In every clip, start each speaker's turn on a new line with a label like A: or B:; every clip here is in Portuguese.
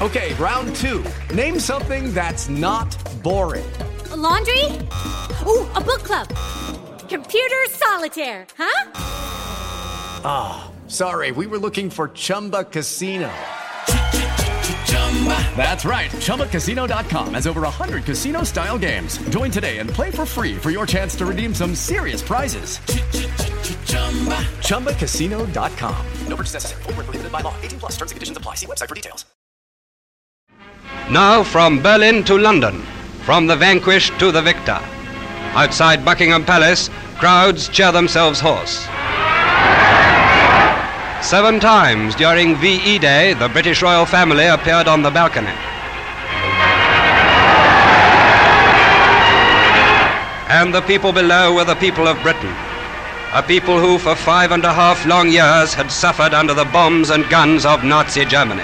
A: Okay, round 2. Name something that's not boring.
B: A laundry? Ooh, a book club. Computer solitaire, huh?
A: Ah, sorry, we were looking for Chumba Casino. That's right, ChumbaCasino.com has over 100 casino-style games. Join today and play for free for your chance to redeem some serious prizes. ChumbaCasino.com. No purchase necessary. Void where prohibited by law. 18 plus terms and conditions apply. See website for details.
C: Now from Berlin to London, from the vanquished to the victor. Outside Buckingham Palace, crowds cheer themselves hoarse. 7 times during VE Day, the British royal family appeared on the balcony. And the people below were the people of Britain, a people who for 5.5 long years had suffered under the bombs and guns of Nazi Germany.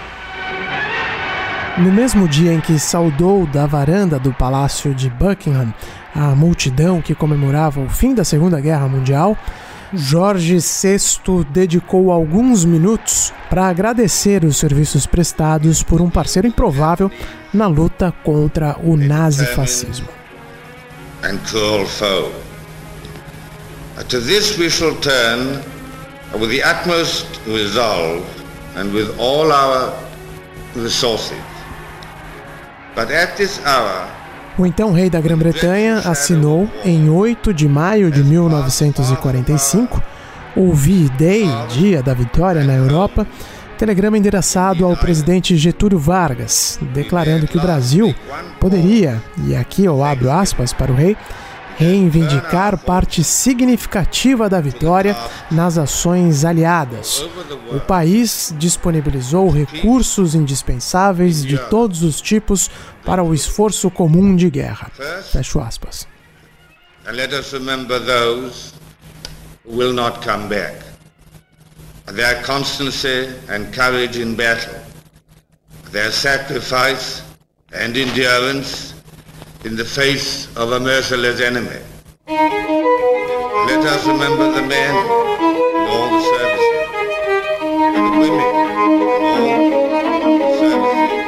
D: No mesmo dia em que saudou da varanda do Palácio de Buckingham a multidão que comemorava o fim da Segunda Guerra Mundial, Jorge VI dedicou alguns minutos para agradecer os serviços prestados por um parceiro improvável na luta contra o nazifascismo.
E: And cruel foe. To this we shall turn with the utmost resolve and with all our resources. But at this hour,
D: o então rei da Grã-Bretanha assinou, em 8 de maio de 1945, o V-Day, Dia da Vitória na Europa, telegrama endereçado ao presidente Getúlio Vargas, declarando que o Brasil poderia, e aqui eu abro aspas para o rei, reivindicar parte significativa da vitória nas ações aliadas. O país disponibilizou recursos indispensáveis de todos os tipos para o esforço comum de guerra. Fecho aspas.
E: And let us remember those who will not come back. Their constancy and courage in battle, their sacrifice and endurance in the face of a merciless enemy. Let us remember the men in all the services, and the women in all the services.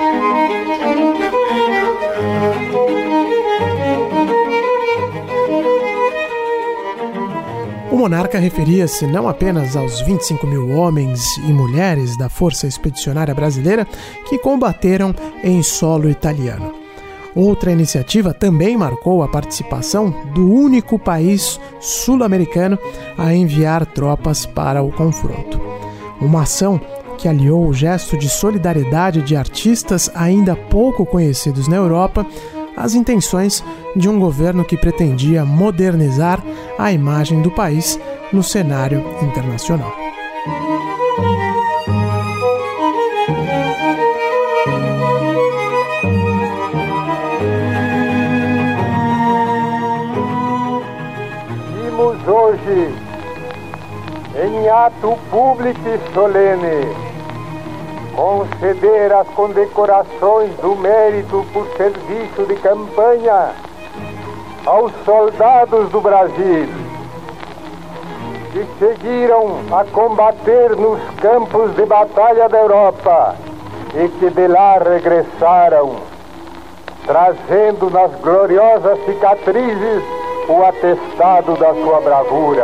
D: O monarca referia-se não apenas aos 25 mil homens e mulheres da Força Expedicionária Brasileira que combateram em solo italiano. Outra iniciativa também marcou a participação do único país sul-americano a enviar tropas para o confronto. Uma ação que aliou o gesto de solidariedade de artistas ainda pouco conhecidos na Europa às intenções de um governo que pretendia modernizar a imagem do país no cenário internacional.
F: Hoje, em ato público e solene, conceder as condecorações do mérito por serviço de campanha aos soldados do Brasil que seguiram a combater nos campos de batalha da Europa e que de lá regressaram, trazendo nas gloriosas cicatrizes o atestado da sua bravura.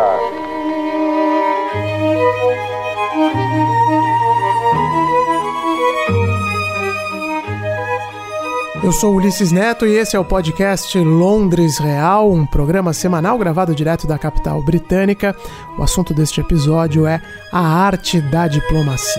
D: Eu sou Ulisses Neto e esse é o podcast Londres Real, um programa semanal gravado direto da capital britânica. O assunto deste episódio é a arte da diplomacia.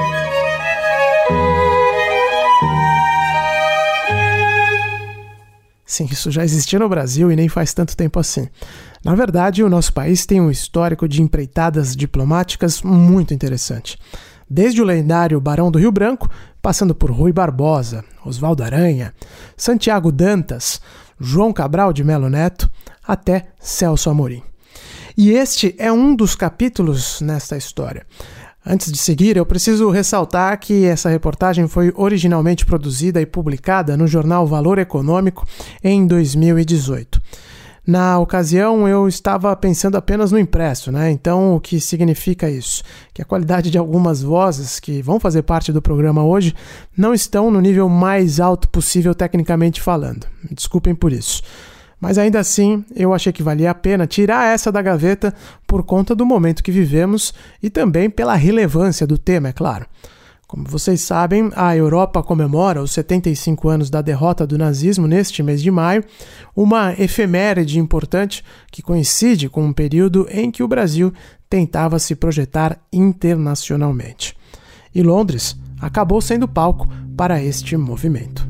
D: Sim, isso já existia no Brasil e nem faz tanto tempo assim. Na verdade, o nosso país tem um histórico de empreitadas diplomáticas muito interessante. Desde o lendário Barão do Rio Branco, passando por Rui Barbosa, Oswaldo Aranha, Santiago Dantas, João Cabral de Melo Neto, até Celso Amorim. E este é um dos capítulos nesta história. Antes de seguir, eu preciso ressaltar que essa reportagem foi originalmente produzida e publicada no jornal Valor Econômico em 2018. Na ocasião, eu estava pensando apenas no impresso, né? Então, o que significa isso? Que a qualidade de algumas vozes que vão fazer parte do programa hoje não estão no nível mais alto possível tecnicamente falando. Me desculpem por isso. Mas ainda assim, eu achei que valia a pena tirar essa da gaveta por conta do momento que vivemos e também pela relevância do tema, é claro. Como vocês sabem, a Europa comemora os 75 anos da derrota do nazismo neste mês de maio, uma efeméride importante que coincide com um período em que o Brasil tentava se projetar internacionalmente. E Londres acabou sendo palco para este movimento.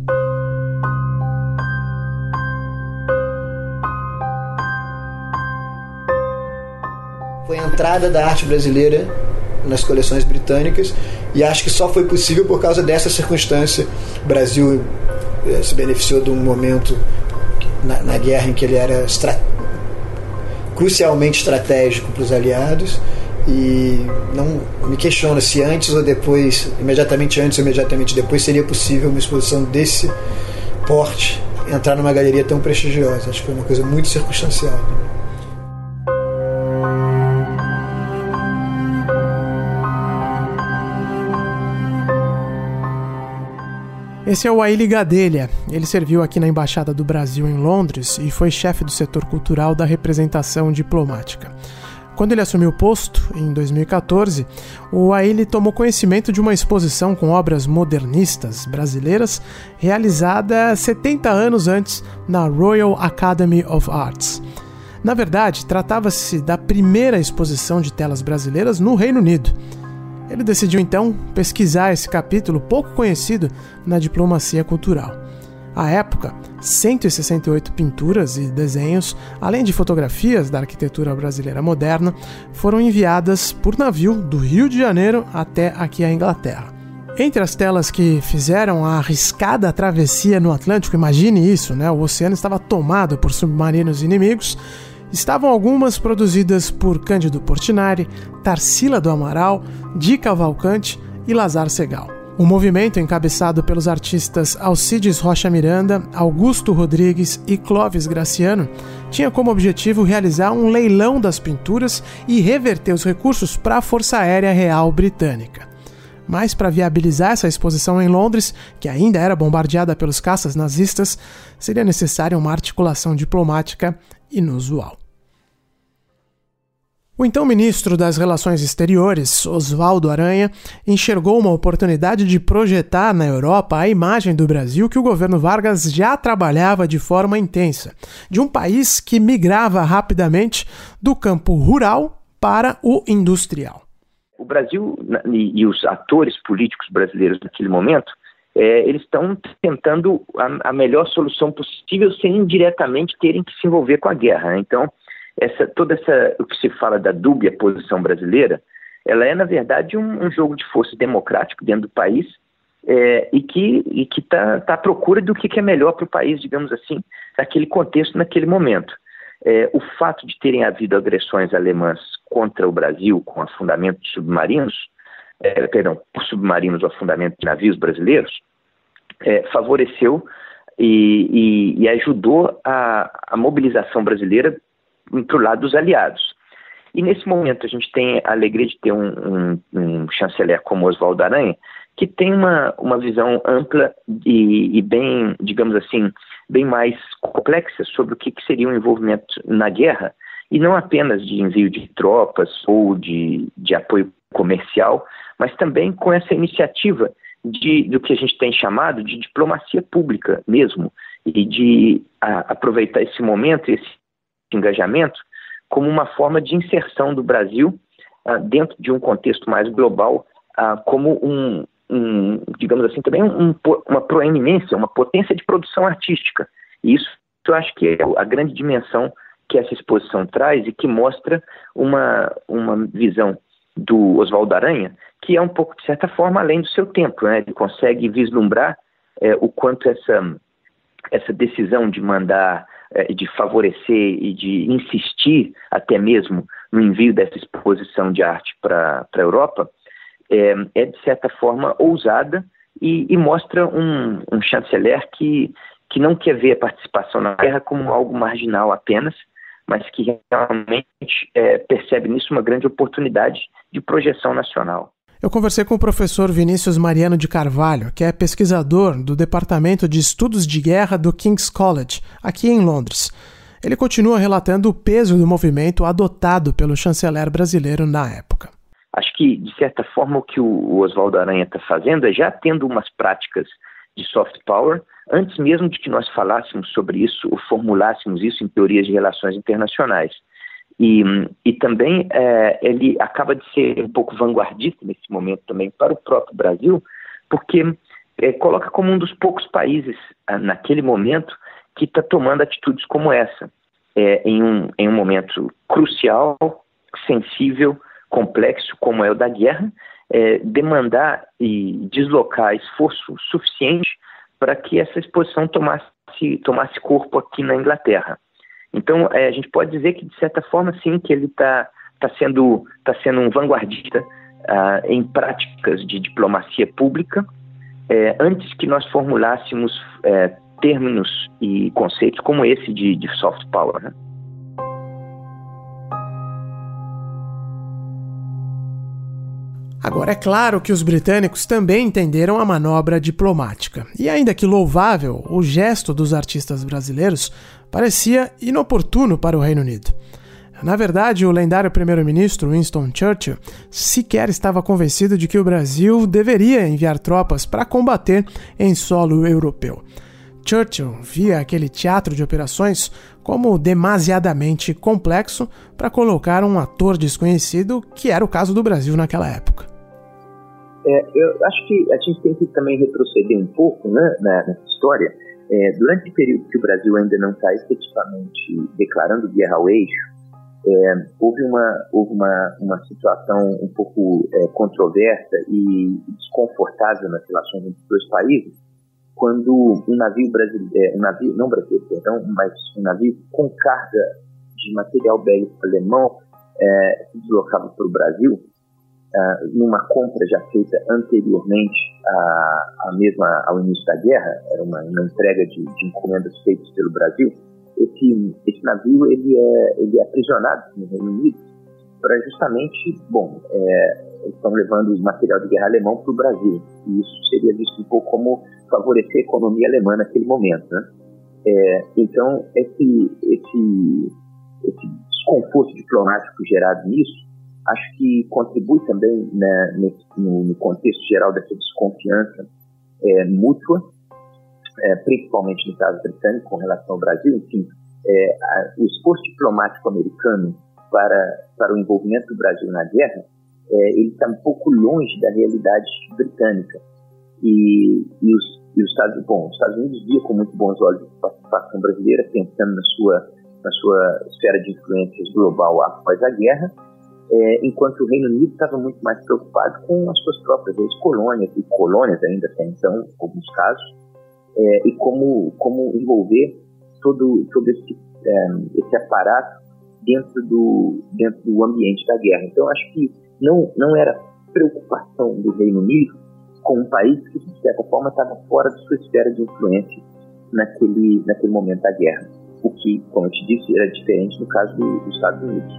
G: Foi a entrada da arte brasileira nas coleções britânicas, e acho que só foi possível por causa dessa circunstância. O Brasil se beneficiou de um momento na guerra em que ele era crucialmente estratégico para os aliados, e não me questiono se antes ou depois, imediatamente antes ou imediatamente depois, seria possível uma exposição desse porte entrar numa galeria tão prestigiosa. Acho que foi uma coisa muito circunstancial.
D: Esse é o Aíli Gadelha. Ele serviu aqui na Embaixada do Brasil em Londres e foi chefe do setor cultural da representação diplomática. Quando ele assumiu o posto, em 2014, o Aíli tomou conhecimento de uma exposição com obras modernistas brasileiras realizada 70 anos antes na Royal Academy of Arts. Na verdade, tratava-se da primeira exposição de telas brasileiras no Reino Unido. Ele decidiu então pesquisar esse capítulo pouco conhecido na diplomacia cultural. À época, 168 pinturas e desenhos, além de fotografias da arquitetura brasileira moderna, foram enviadas por navio do Rio de Janeiro até aqui a Inglaterra. Entre as telas que fizeram a arriscada travessia no Atlântico, imagine isso, né? O oceano estava tomado por submarinos inimigos. Estavam algumas produzidas por Cândido Portinari, Tarsila do Amaral, Di Cavalcante e Lazar Segal. O movimento, encabeçado pelos artistas Alcides Rocha Miranda, Augusto Rodrigues e Clóvis Graciano, tinha como objetivo realizar um leilão das pinturas e reverter os recursos para a Força Aérea Real Britânica. Mas para viabilizar essa exposição em Londres, que ainda era bombardeada pelos caças nazistas, seria necessária uma articulação diplomática inusual. O então ministro das Relações Exteriores, Oswaldo Aranha, enxergou uma oportunidade de projetar na Europa a imagem do Brasil que o governo Vargas já trabalhava de forma intensa, de um país que migrava rapidamente do campo rural para o industrial.
H: O Brasil e os atores políticos brasileiros naquele momento, eles estão tentando a melhor solução possível sem indiretamente terem que se envolver com a guerra. Então, o que se fala da dúbia posição brasileira, ela é, na verdade, um jogo de força democrático dentro do país e que está à procura do que é melhor para o país, digamos assim, naquele contexto, naquele momento. O fato de terem havido agressões alemãs contra o Brasil com afundamento de submarinos, por submarinos ou afundamento de navios brasileiros, favoreceu e ajudou a mobilização brasileira para o lado dos aliados. E nesse momento a gente tem a alegria de ter um chanceler como Oswaldo Aranha, que tem uma visão ampla e bem, digamos assim, bem mais complexa sobre o que seria um envolvimento na guerra, e não apenas de envio de tropas ou de apoio comercial, mas também com essa iniciativa do que a gente tem chamado de diplomacia pública mesmo, e de aproveitar esse momento, esse engajamento, como uma forma de inserção do Brasil dentro de um contexto mais global, como digamos assim, também uma proeminência, uma potência de produção artística. E isso eu acho que é a grande dimensão que essa exposição traz e que mostra uma visão do Oswaldo Aranha, que é um pouco, de certa forma, além do seu tempo, né? Ele consegue vislumbrar o quanto essa decisão de mandar, de favorecer e de insistir até mesmo no envio dessa exposição de arte para a Europa, de certa forma ousada e mostra um chanceler que não quer ver a participação na guerra como algo marginal apenas, mas que realmente percebe nisso uma grande oportunidade de projeção nacional.
D: Eu conversei com o professor Vinícius Mariano de Carvalho, que é pesquisador do Departamento de Estudos de Guerra do King's College, aqui em Londres. Ele continua relatando o peso do movimento adotado pelo chanceler brasileiro na época.
H: Acho que, de certa forma, o que o Oswaldo Aranha está fazendo é já tendo umas práticas de soft power, antes mesmo de que nós falássemos sobre isso ou formulássemos isso em teorias de relações internacionais. E também ele acaba de ser um pouco vanguardista nesse momento também para o próprio Brasil, porque coloca como um dos poucos países naquele momento que está tomando atitudes como essa, em um momento crucial, sensível, complexo como é o da guerra, demandar e deslocar esforço suficiente para que essa exposição tomasse corpo aqui na Inglaterra. Então, a gente pode dizer que, de certa forma, sim, que ele está sendo um vanguardista em práticas de diplomacia pública, antes que nós formulássemos termos e conceitos como esse de soft power, né?
D: Agora, é claro que os britânicos também entenderam a manobra diplomática. E ainda que louvável, o gesto dos artistas brasileiros parecia inoportuno para o Reino Unido. Na verdade, o lendário primeiro-ministro Winston Churchill sequer estava convencido de que o Brasil deveria enviar tropas para combater em solo europeu. Churchill via aquele teatro de operações como demasiadamente complexo para colocar um ator desconhecido, que era o caso do Brasil naquela época.
H: Eu acho que a gente tem que também retroceder um pouco, né, nessa história. Durante o período que o Brasil ainda não está efetivamente declarando guerra ao eixo, houve uma situação um pouco controversa e desconfortável nas relações entre os dois países, quando um navio com carga de material bélico alemão se deslocava para o Brasil, numa compra já feita anteriormente ao início da guerra, era uma entrega de encomendas feitas pelo Brasil. Esse navio ele é aprisionado no Reino Unido para justamente, estão levando material de guerra alemão para o Brasil, e isso seria visto um pouco como favorecer a economia alemã naquele momento, né? Então esse desconforto diplomático gerado nisso, acho que contribui também, né, no contexto geral dessa desconfiança mútua, principalmente no caso britânico com relação ao Brasil. Enfim, o esforço diplomático americano para o envolvimento do Brasil na guerra, ele está um pouco longe da realidade britânica. E os Estados Unidos via com muito bons olhos a participação brasileira, pensando na sua esfera de influências global após a guerra, enquanto o Reino Unido estava muito mais preocupado com as suas próprias ex-colônias, e colônias ainda até então, em alguns casos, e como envolver todo esse aparato dentro do ambiente da guerra. Então, acho que não era preocupação do Reino Unido com um país que, de certa forma, estava fora de sua esfera de influência naquele momento da guerra. O que, como eu te disse, era diferente no caso dos Estados Unidos.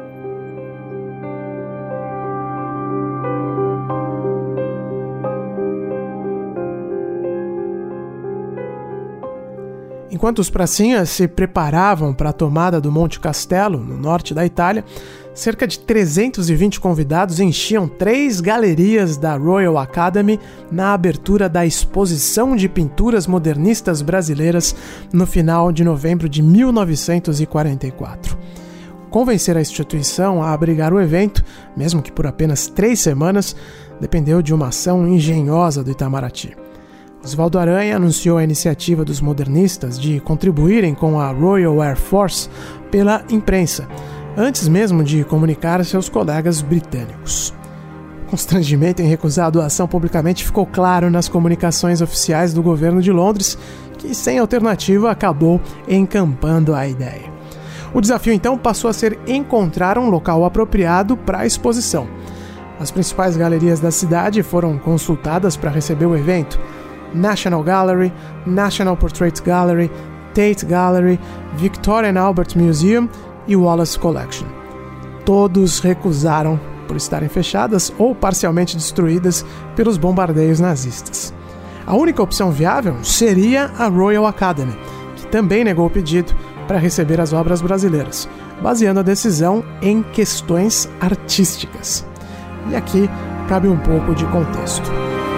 D: Enquanto os pracinhas se preparavam para a tomada do Monte Castelo, no norte da Itália, cerca de 320 convidados enchiam 3 galerias da Royal Academy na abertura da Exposição de Pinturas Modernistas Brasileiras no final de novembro de 1944. Convencer a instituição a abrigar o evento, mesmo que por apenas 3 semanas, dependeu de uma ação engenhosa do Itamaraty. Oswaldo Aranha anunciou a iniciativa dos modernistas de contribuírem com a Royal Air Force pela imprensa, antes mesmo de comunicar a seus colegas britânicos. O constrangimento em recusar a doação publicamente ficou claro nas comunicações oficiais do governo de Londres, que sem alternativa acabou encampando a ideia. O desafio então passou a ser encontrar um local apropriado para a exposição. As principais galerias da cidade foram consultadas para receber o evento: National Gallery, National Portrait Gallery, Tate Gallery, Victoria and Albert Museum e Wallace Collection. Todos recusaram por estarem fechadas ou parcialmente destruídas pelos bombardeios nazistas. A única opção viável seria a Royal Academy, que também negou o pedido para receber as obras brasileiras, baseando a decisão em questões artísticas. E aqui cabe um pouco de contexto.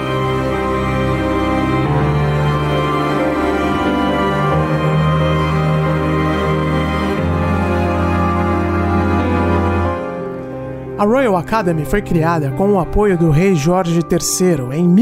D: A Royal Academy foi criada com o apoio do rei Jorge III em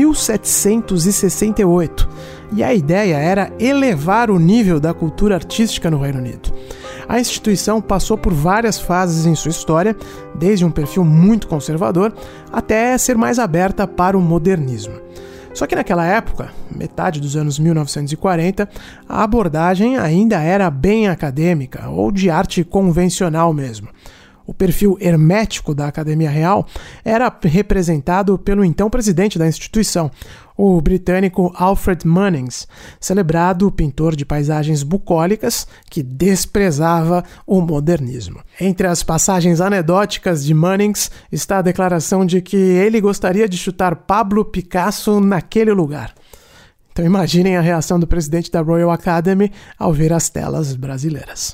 D: 1768, e a ideia era elevar o nível da cultura artística no Reino Unido. A instituição passou por várias fases em sua história, desde um perfil muito conservador até ser mais aberta para o modernismo. Só que naquela época, metade dos anos 1940, a abordagem ainda era bem acadêmica, ou de arte convencional mesmo. O perfil hermético da Academia Real era representado pelo então presidente da instituição, o britânico Alfred Munnings, celebrado pintor de paisagens bucólicas que desprezava o modernismo. Entre as passagens anedóticas de Munnings está a declaração de que ele gostaria de chutar Pablo Picasso naquele lugar. Então imaginem a reação do presidente da Royal Academy ao ver as telas brasileiras.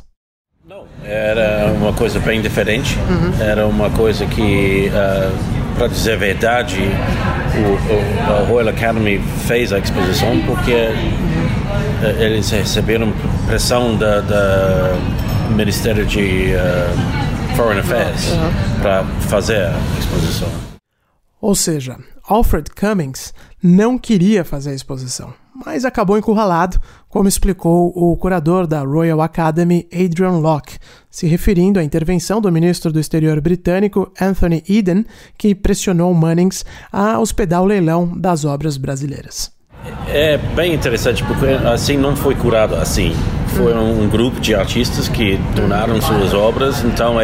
I: Era uma coisa bem diferente, era uma coisa que, para dizer a verdade, a Royal Academy fez a exposição porque eles receberam pressão do Ministério de Foreign Affairs para fazer a exposição.
D: Ou seja, Alfred Cummings não queria fazer a exposição, mas acabou encurralado, como explicou o curador da Royal Academy, Adrian Locke, se referindo à intervenção do ministro do Exterior britânico Anthony Eden, que pressionou Munnings a hospedar o leilão das obras brasileiras.
I: É bem interessante, porque assim não foi curado assim. Foi um grupo de artistas que donaram suas obras, então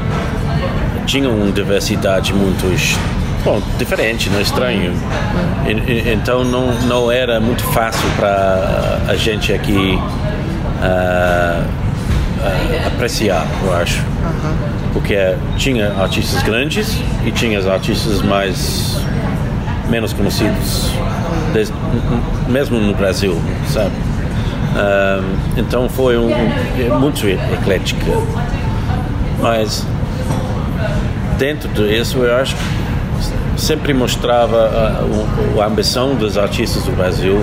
I: tinha uma diversidade muito diferente, não é estranho. Então não era muito fácil para a gente aqui apreciar, eu acho. Porque tinha artistas grandes e tinha artistas menos conhecidos, mesmo no Brasil, sabe? Então foi muito eclético. Mas dentro disso eu acho que sempre mostrava a ambição dos artistas do Brasil,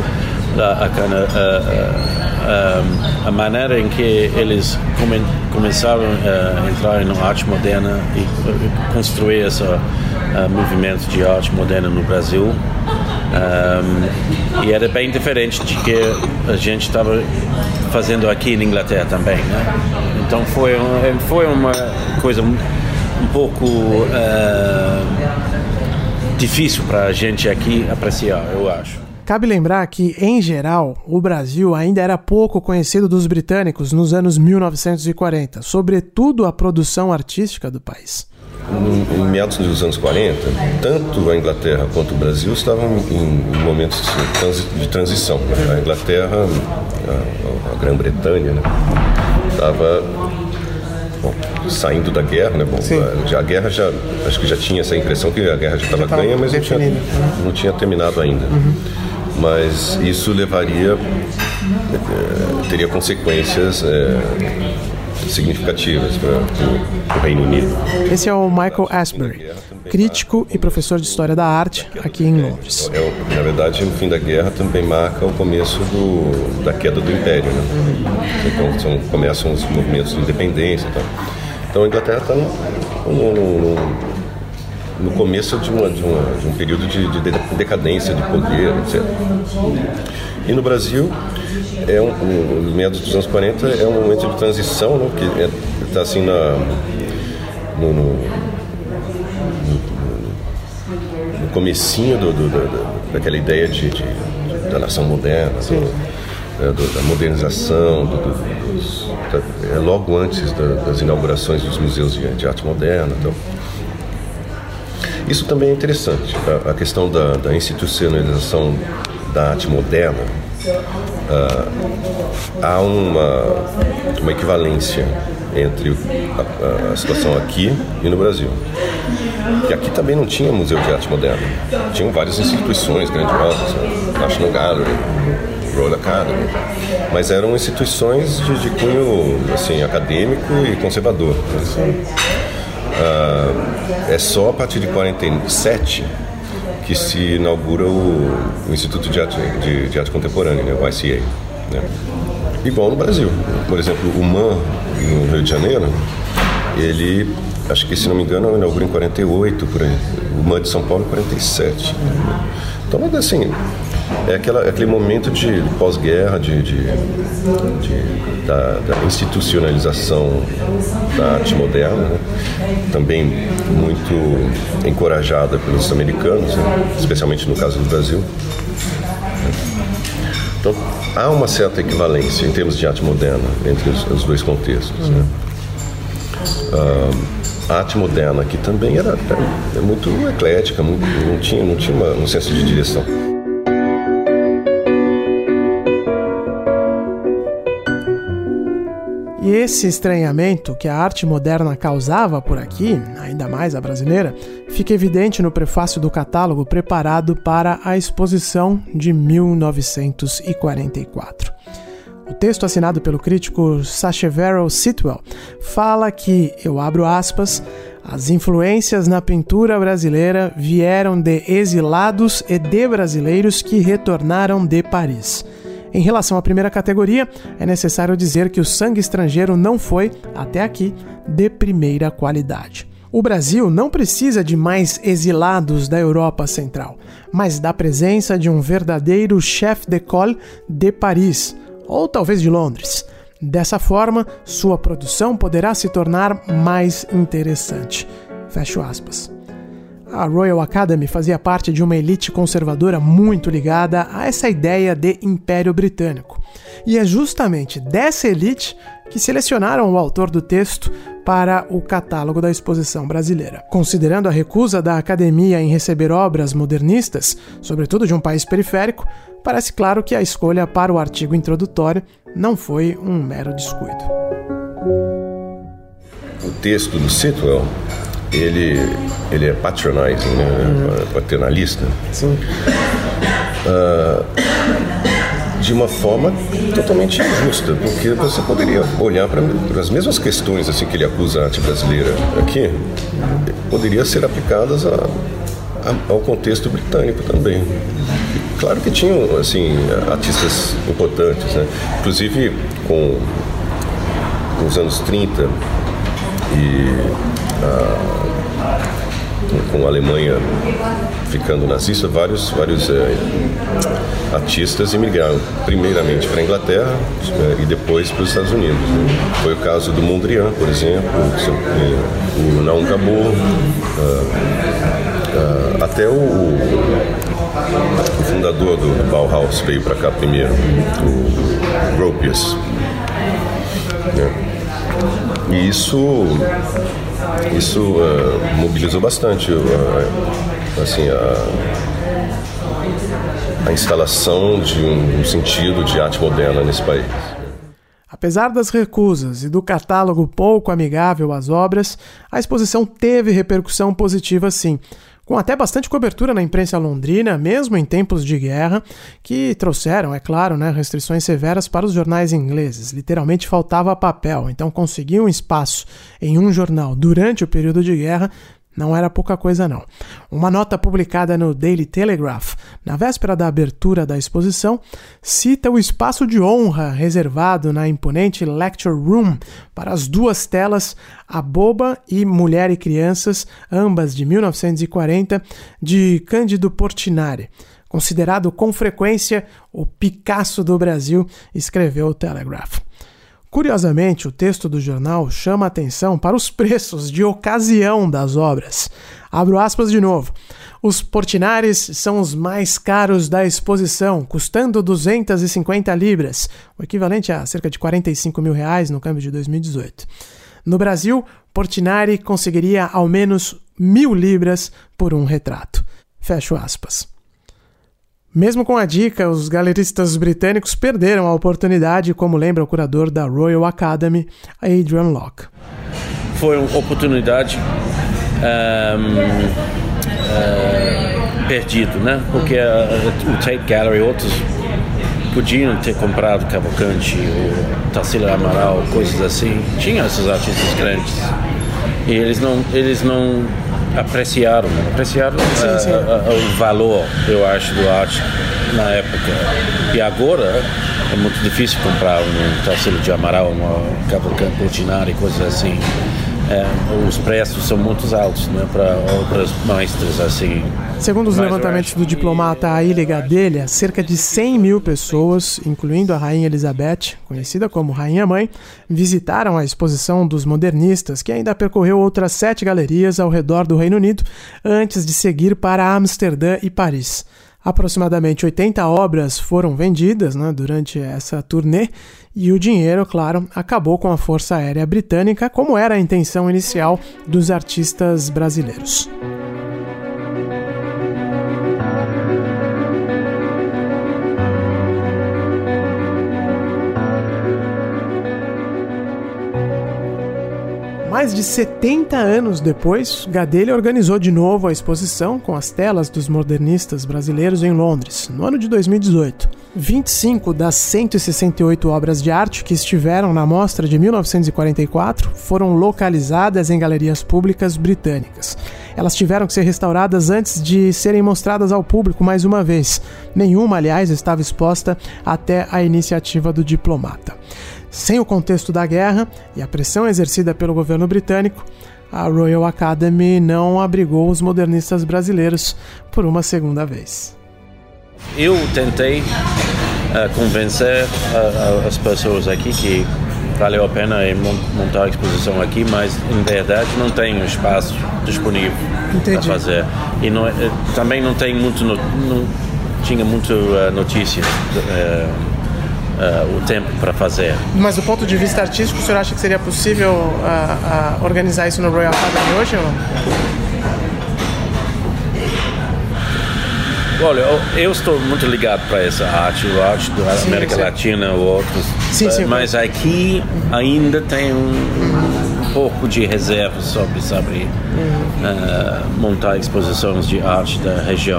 I: a maneira em que eles começaram a entrar na arte moderna e construir esse movimento de arte moderna no Brasil. E era bem diferente de que a gente estava fazendo aqui na Inglaterra também, né? Então foi uma coisa um pouco difícil para a gente aqui apreciar, eu acho.
D: Cabe lembrar que, em geral, o Brasil ainda era pouco conhecido dos britânicos nos anos 1940, sobretudo a produção artística do país.
J: Em meados dos anos 40, tanto a Inglaterra quanto o Brasil estavam em momentos de transição. A Inglaterra, a Grã-Bretanha, né, estava saindo da guerra, né? A guerra acho que já tinha essa impressão que a guerra já estava ganha, mas não tinha terminado ainda. Mas isso teria consequências significativas para o Reino Unido.
D: Esse é o Michael Asbury, crítico e professor de História da Arte aqui em Londres.
J: Na verdade, o fim da guerra também marca o começo da queda do Império, né? Então começam os movimentos de independência e tal. Então a Inglaterra está no começo de um período de decadência de poder, etc. E no Brasil, no meados dos anos 40, é um momento de transição, né, que está assim no comecinho daquela ideia da nação moderna, da modernização, logo antes das inaugurações dos museus de arte moderna. Então, isso também é interessante, a questão da institucionalização da arte moderna, há uma equivalência entre a situação aqui e no Brasil. E aqui também não tinha museu de arte moderna. Tinham várias instituições grandiosas, National Gallery, Royal Academy, mas eram instituições de cunho assim, acadêmico e conservador. É só a partir de 47 que se inaugura o Instituto de Arte Contemporânea, né, o ICA. Né? Igual no Brasil. Por exemplo, o MAN, no Rio de Janeiro, ele, acho que se não me engano, inaugura em 48, por aí. O MAN de São Paulo em 47. Então, assim, é aquele momento de pós-guerra, da institucionalização da arte moderna, né? Também muito encorajada pelos americanos, né? Especialmente no caso do Brasil. Então, há uma certa equivalência em termos de arte moderna entre os dois contextos. Né? A arte moderna aqui também era muito eclética, não tinha um senso de direção.
D: E esse estranhamento que a arte moderna causava por aqui, ainda mais a brasileira, fica evidente no prefácio do catálogo preparado para a exposição de 1944. O texto assinado pelo crítico Sacheverell Sitwell fala que, eu abro aspas, as influências na pintura brasileira vieram de exilados e de brasileiros que retornaram de Paris. Em relação à primeira categoria, é necessário dizer que o sangue estrangeiro não foi, até aqui, de primeira qualidade. O Brasil não precisa de mais exilados da Europa Central, mas da presença de um verdadeiro chef d'école de Paris, ou talvez de Londres. Dessa forma, sua produção poderá se tornar mais interessante. Fecho aspas. A Royal Academy fazia parte de uma elite conservadora muito ligada a essa ideia de Império Britânico. E é justamente dessa elite que selecionaram o autor do texto para o catálogo da exposição brasileira. Considerando a recusa da Academia em receber obras modernistas, sobretudo de um país periférico, parece claro que a escolha para o artigo introdutório não foi um mero descuido.
J: O texto do Sitwell, ele é patronizing, né? Paternalista. Sim. De uma forma totalmente injusta, porque você poderia olhar para as mesmas questões assim, que ele acusa a arte brasileira aqui, poderia ser aplicadas ao contexto britânico também. Claro que tinham assim, artistas importantes, né? Inclusive com os anos 30 e com a Alemanha ficando nazista, vários artistas emigraram primeiramente para a Inglaterra e depois para os Estados Unidos. Foi o caso do Mondrian, por exemplo, o Naum Cabot, até o fundador do Bauhaus veio para cá primeiro, o Gropius. E isso mobilizou bastante a instalação de um sentido de arte moderna nesse país.
D: Apesar das recusas e do catálogo pouco amigável às obras, a exposição teve repercussão positiva sim, com até bastante cobertura na imprensa londrina, mesmo em tempos de guerra, que trouxeram, é claro, restrições severas para os jornais ingleses. Literalmente faltava papel, então conseguir um espaço em um jornal durante o período de guerra não era pouca coisa não. Uma nota publicada no Daily Telegraph, na véspera da abertura da exposição, cita o espaço de honra reservado na imponente Lecture Room para as duas telas A Boba e Mulher e Crianças, ambas de 1940, de Cândido Portinari. Considerado com frequência o Picasso do Brasil, escreveu o Telegraph. Curiosamente, o texto do jornal chama atenção para os preços de ocasião das obras. Abro aspas de novo. Os Portinares são os mais caros da exposição, custando 250 libras, o equivalente a cerca de R$45 mil no câmbio de 2018. No Brasil, Portinari conseguiria ao menos 1.000 libras por um retrato. Fecho aspas. Mesmo com a dica, os galeristas britânicos perderam a oportunidade, como lembra o curador da Royal Academy, Adrian Locke.
I: Foi uma oportunidade perdido, né? Porque o Tate Gallery, outros podiam ter comprado Cavalcanti, o Tarsila Amaral, coisas assim. Tinha esses artistas grandes e eles não apreciaram o valor, eu acho, do arte na época. E agora é muito difícil comprar um Tarsila de Amaral, uma Cavalcanti Portinari, coisas assim. Os preços são muito altos, né, para obras maestras assim.
D: Segundo os levantamentos do diplomata Aile Gadelha, cerca de 100 mil pessoas, incluindo a Rainha Elizabeth, conhecida como Rainha Mãe, visitaram a exposição dos modernistas, que ainda percorreu outras 7 galerias ao redor do Reino Unido, antes de seguir para Amsterdã e Paris. Aproximadamente 80 obras foram vendidas, né, durante essa turnê, e o dinheiro, claro, acabou com a Força Aérea Britânica, como era a intenção inicial dos artistas brasileiros. Mais de 70 anos depois, Gadelha organizou de novo a exposição com as telas dos modernistas brasileiros em Londres, no ano de 2018. 25 das 168 obras de arte que estiveram na mostra de 1944 foram localizadas em galerias públicas britânicas. Elas tiveram que ser restauradas antes de serem mostradas ao público mais uma vez. Nenhuma, aliás, estava exposta até a iniciativa do diplomata. Sem o contexto da guerra e a pressão exercida pelo governo britânico, a Royal Academy não abrigou os modernistas brasileiros por uma segunda vez.
I: Eu tentei convencer as pessoas aqui que valeu a pena montar a exposição aqui, mas em verdade não tem um espaço disponível para fazer. E também não tem tinha muito notícias. O tempo para fazer.
D: Mas do ponto de vista artístico, o senhor acha que seria possível organizar isso no Royal Academy hoje ou não?
I: Olha, eu estou muito ligado para essa arte, a arte da América Latina ou outros, mas aqui ainda tem um pouco de reserva sobre montar exposições de arte da região.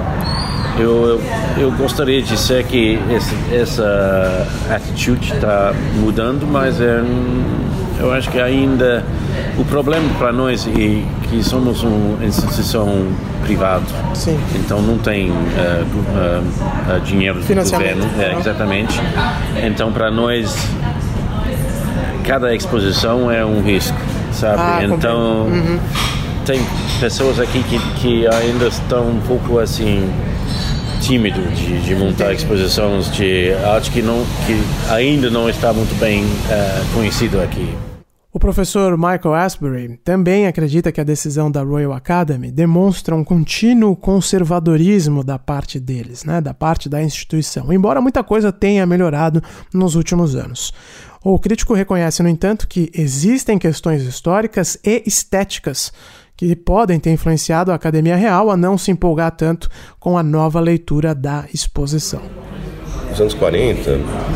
I: Eu gostaria de dizer que essa atitude está mudando, mas eu acho que ainda o problema para nós é que somos uma instituição privada, então não tem dinheiro do governo, exatamente. Então para nós cada exposição é um risco, sabe? Então tem pessoas aqui que ainda estão um pouco assim tímido de montar exposições de arte que ainda não está muito bem conhecido aqui.
D: O professor Michael Asbury também acredita que a decisão da Royal Academy demonstra um contínuo conservadorismo da parte deles, né, da parte da instituição, embora muita coisa tenha melhorado nos últimos anos. O crítico reconhece, no entanto, que existem questões históricas e estéticas que podem ter influenciado a Academia Real a não se empolgar tanto com a nova leitura da exposição.
J: Os anos 40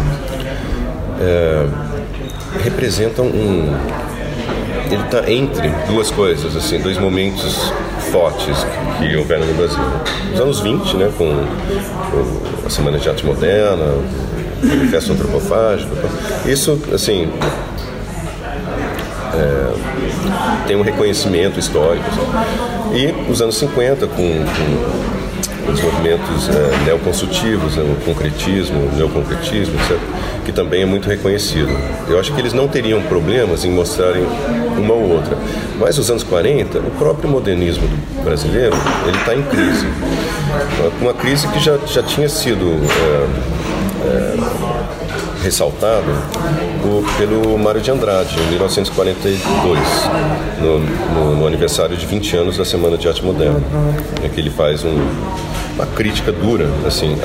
J: representam ele está entre duas coisas, assim, dois momentos fortes que houveram no Brasil. Os anos 20, né, com a Semana de Arte Moderna, o Manifesto Antropofágico, isso, assim, tem um reconhecimento histórico. E os anos 50, com os movimentos neoconstrutivos, o concretismo, o neoconcretismo, etc., que também é muito reconhecido. Eu acho que eles não teriam problemas em mostrarem uma ou outra. Mas nos anos 40, o próprio modernismo brasileiro ele está em crise. Uma crise que já tinha sido ressaltado pelo Mário de Andrade, em 1942, no aniversário de 20 anos da Semana de Arte Moderna, em que ele faz uma crítica dura assim,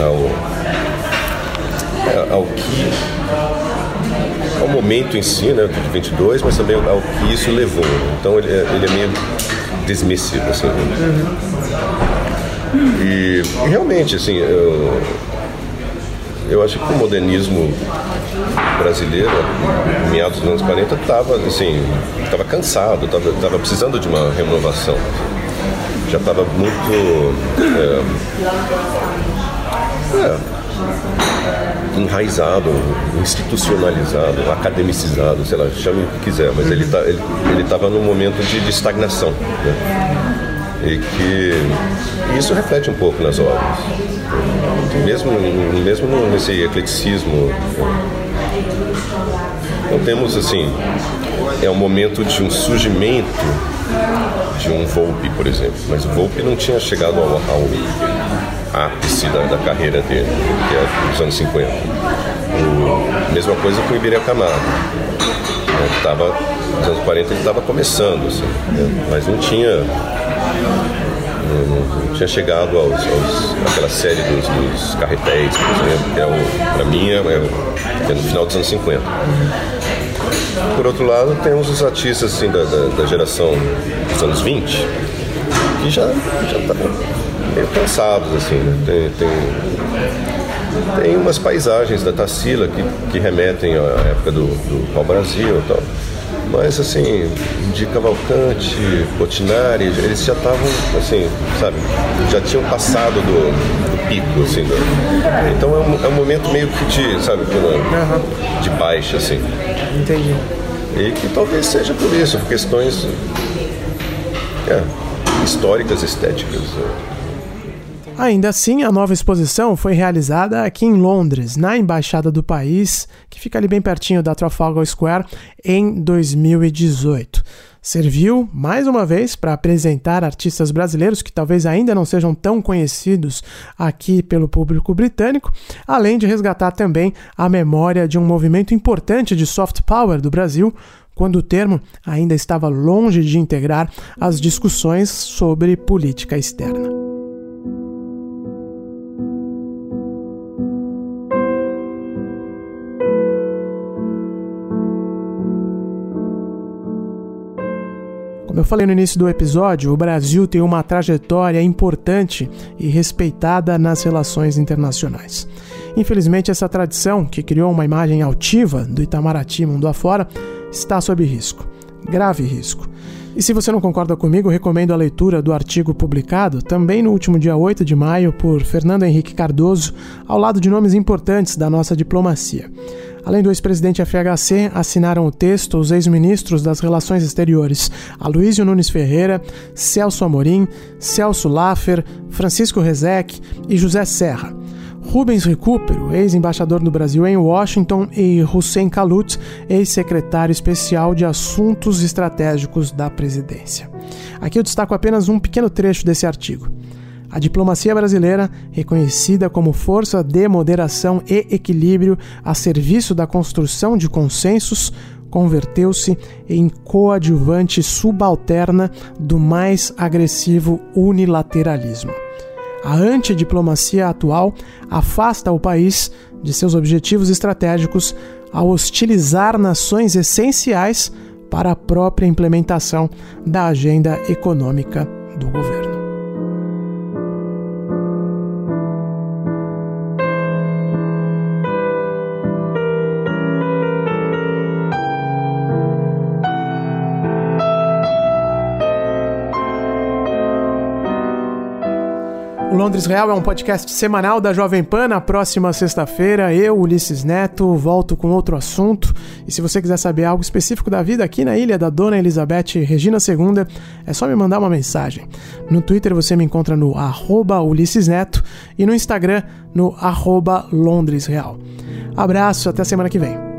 J: ao momento em si, né, de 22, mas também ao que isso levou. Então ele é meio desmissivo. Assim. E realmente, assim, eu acho que o modernismo brasileiro, em meados dos anos 40, estava cansado, estava precisando de uma renovação. Já estava muito enraizado, institucionalizado, academicizado, sei lá, chame o que quiser, mas ele estava num momento de estagnação, né? E que isso reflete um pouco nas obras, mesmo nesse ecleticismo. Então temos assim, é um momento de um surgimento de um Volpi, por exemplo, mas o Volpi não tinha chegado ao ápice da carreira dele, que é dos anos 50. Mesma coisa com o Ibiré Camargo, né, que estava nos anos 40, ele estava começando, assim, né, mas não tinha chegado àquela série dos Carretéis, por exemplo, que para mim é no final dos anos 50. Por outro lado, temos os artistas assim, da geração dos anos 20, que já estavam meio cansados, assim, né? Tem umas paisagens da Tarsila que remetem à época do pau-brasil e tal. Mas, assim, de Cavalcante, Portinari, eles já estavam, assim, sabe, já tinham passado do pico, assim. Então é um momento meio que de baixa, assim.
D: Entendi.
J: E que talvez seja por isso, por questões históricas, estéticas.
D: Ainda assim, a nova exposição foi realizada aqui em Londres, na Embaixada do país, que fica ali bem pertinho da Trafalgar Square, em 2018. Serviu, mais uma vez, para apresentar artistas brasileiros que talvez ainda não sejam tão conhecidos aqui pelo público britânico, além de resgatar também a memória de um movimento importante de soft power do Brasil, quando o termo ainda estava longe de integrar as discussões sobre política externa. Como eu falei no início do episódio, o Brasil tem uma trajetória importante e respeitada nas relações internacionais. Infelizmente, essa tradição, que criou uma imagem altiva do Itamaraty mundo afora, está sob risco, grave risco. E se você não concorda comigo, recomendo a leitura do artigo publicado, também no último dia 8 de maio, por Fernando Henrique Cardoso, ao lado de nomes importantes da nossa diplomacia. Além do ex-presidente FHC, assinaram o texto os ex-ministros das Relações Exteriores, Aloysio Nunes Ferreira, Celso Amorim, Celso Laffer, Francisco Rezec e José Serra. Rubens Recupero, ex-embaixador do Brasil em Washington, e Hussein Kalut, ex-secretário especial de Assuntos Estratégicos da Presidência. Aqui eu destaco apenas um pequeno trecho desse artigo. A diplomacia brasileira, reconhecida como força de moderação e equilíbrio a serviço da construção de consensos, converteu-se em coadjuvante subalterna do mais agressivo unilateralismo. A antidiplomacia atual afasta o país de seus objetivos estratégicos ao hostilizar nações essenciais para a própria implementação da agenda econômica do governo. O Londres Real é um podcast semanal da Jovem Pan. Na próxima sexta-feira, eu, Ulisses Neto, volto com outro assunto. E se você quiser saber algo específico da vida aqui na ilha da Dona Elizabeth Regina II, é só me mandar uma mensagem. No Twitter você me encontra no @Ulisses Neto e no Instagram no @Londres Real. Abraço, até a semana que vem.